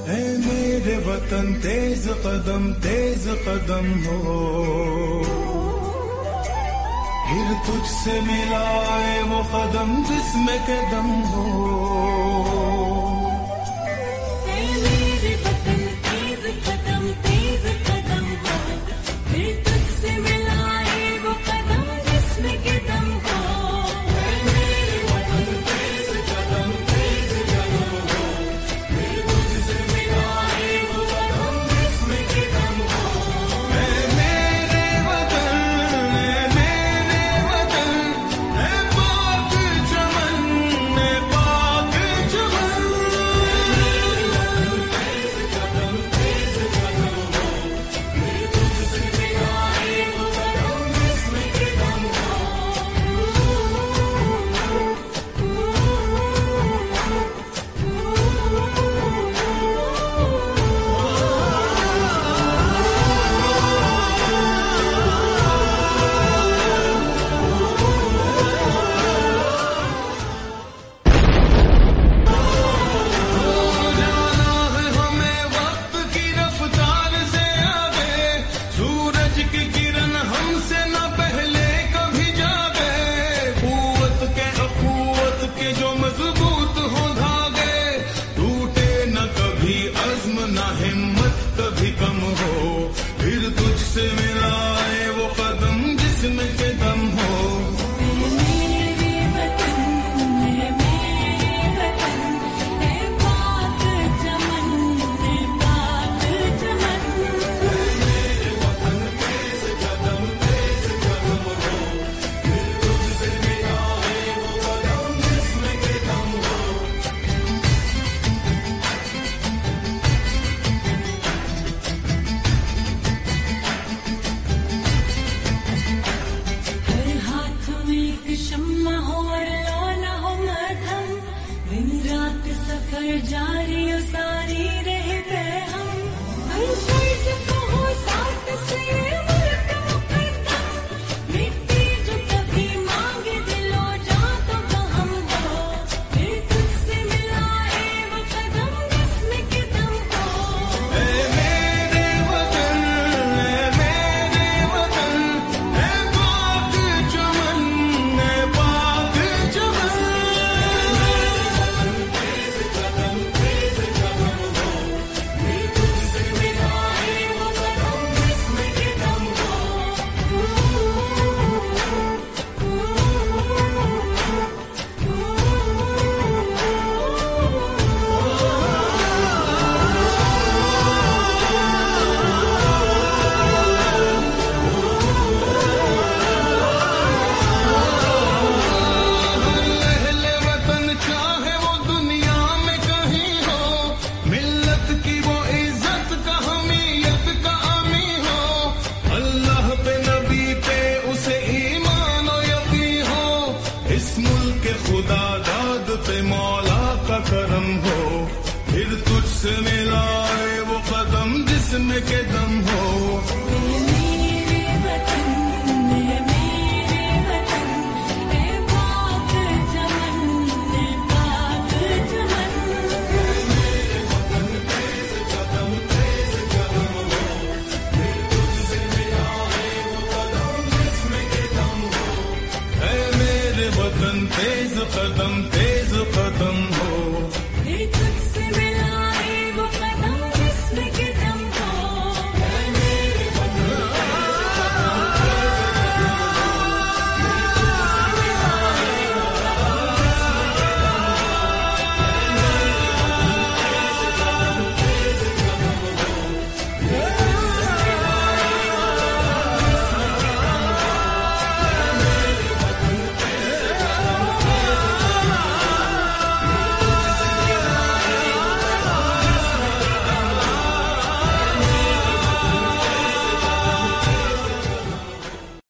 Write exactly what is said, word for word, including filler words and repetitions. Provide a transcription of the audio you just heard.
ऐ मेरे वतन तेज कदम तेज कदम हो, फिर तुझसे मिलाए वो कदम जिसमें कदम हो। ऐ मेरे वतन तेज कदम तेज कदम हो, फिर तुझसे मिलाए वो कदम जिसमें कदम हो। ऐ मेरे वतन तेज कदम तेज कदम हो, फिर तुझसे मिलाए वो कदम जिसमें कदम हो। ऐ मेरे वतन ऐ मेरे वतन ऐ पाक चमन ऐ पाक चमन। तेज कदम तेज कदम हो, फिर तुझसे मिलाए वो कदम जिसमें कदम हो। जाना है हमें वक्त की रफ्तार से आगे, सूरज की किरण हमसे न पहले कभी जागे। कुव्वत के अखुवत के जो मजबूत हो धागे, टूटे न कभी अज़्म न हिम्मत कभी कम हो। फिर तुझसे मिलाए वो कदम जिसमें के दम हो। मेरे वतन है मेरे वतन है पाक चमन है पाक चमन। मेरे वतन तेज कदम तेज कदम हो, फिर तुझसे मिलाए वो कदम जिसमें के दम हो। हर हाथ में एक शम्मा हो और लौना हो मध्यम, दिन रात सफर जारी हो सारी रहे बेहम। हर फर्ज को हो साथ से मुल्क मुकद्दम, मिट्टी जो कभी मांगे दिलो जा तो हम हो। फिर तुझसे मिलाए वो कदम जिसमें कदम हो। ऐ मेरे वतन ऐ मेरे वतन ऐ पाक चमन ऐ पाक चमन। तेज कदम तेज कदम हो, फिर तुझसे मिलाए वो कदम जिसमें कदम हो। अहले वतन चाहे वो दुनिया में कहीं हो, मिल्लत की वो इज्जत का हमीयत का अमी हो। अल्लाह पे नबी पे उसे ईमान और यकीन हो, इस मुल्क के खुदा दाद पे मौला का करम हो। फिर तुझसे मिलाए वो कदम जिसमें के दम हो।